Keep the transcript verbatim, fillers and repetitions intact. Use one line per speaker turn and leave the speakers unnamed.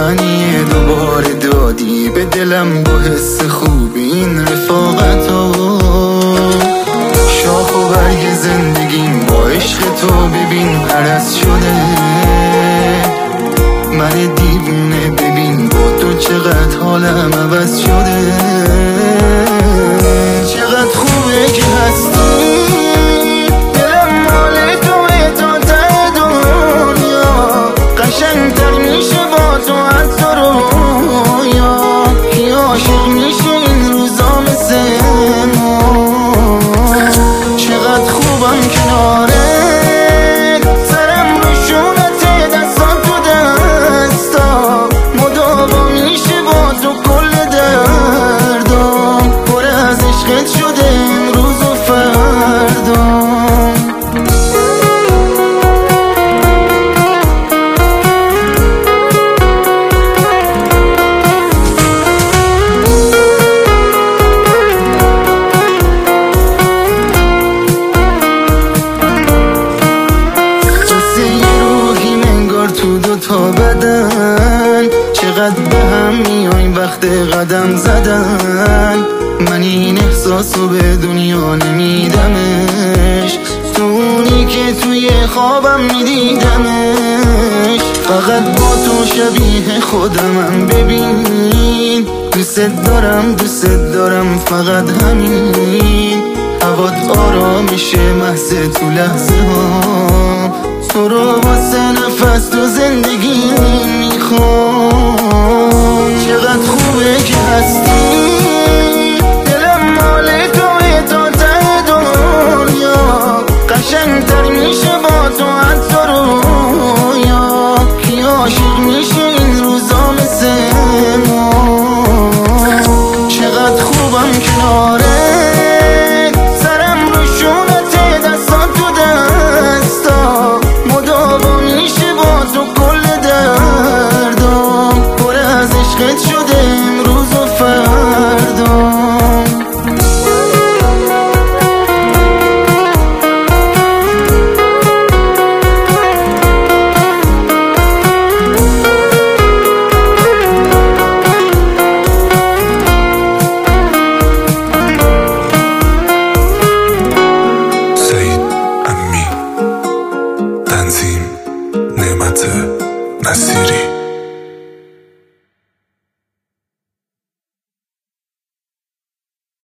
منی دوباره دادی به دلم با حس خوبی این رفاقت ها. شاخ و برگ زندگیم با عشق تو ببین عرض شده. من دیوونه ببین با تو چقدر حالم عوض شده. چقدر خوبه که هستی، دلم مال توه تا ته دنیا. قشنگتر میشه با تو حتی رویا. کی عاشق میشه این روزا مثل ما. چقدر خوبم کناره شده امروز و فردا. قصه یه روحی منگار تو دوتا بدن. چقدر به هم میایم وقت قدم زدن. من این احساسو به دنیا نمیدمش، تو اونی که توی خوابم میدیدمش. فقط با تو شبیه خودمم ببین. دوست دارم دوست دارم فقط همین. هوات آرامشه محض تو لحظه ها. تو رو واسه نفس تو زندگی میخوام. چقدر خوبه که هستی، قشنگتر میشه با تو حتی رویا. کی عاشق میشه این روزا مثل ما. چقدر خوبم کناره سرم رو شونته دستان تو دستا. مداوا میشه با تو کل دردام. پر از عشقت شده امروز و فردا.
نعمت نصیری.